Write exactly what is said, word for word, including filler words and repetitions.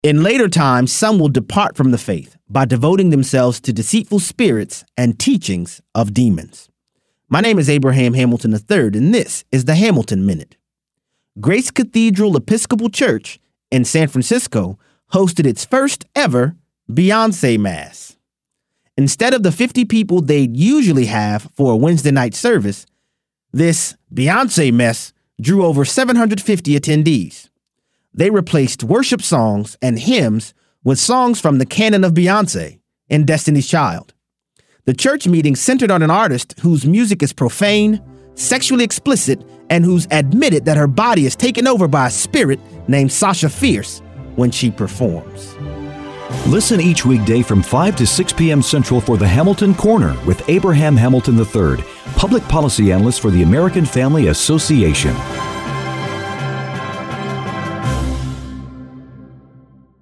In later times, some will depart from the faith by devoting themselves to deceitful spirits and teachings of demons. My name is Abraham Hamilton the third, and this is the Hamilton Minute. Grace Cathedral Episcopal Church in San Francisco hosted its first ever Beyonce Mass. Instead of the fifty people they'd usually have for a Wednesday night service, this Beyonce mess drew over seven hundred fifty attendees. They replaced worship songs and hymns with songs from the canon of Beyonce and Destiny's Child. The church meeting centered on an artist whose music is profane, sexually explicit, and who's admitted that her body is taken over by a spirit named Sasha Fierce when she performs. Listen each weekday from five to six p.m. Central for the Hamilton Corner with Abraham Hamilton the third, public policy analyst for the American Family Association.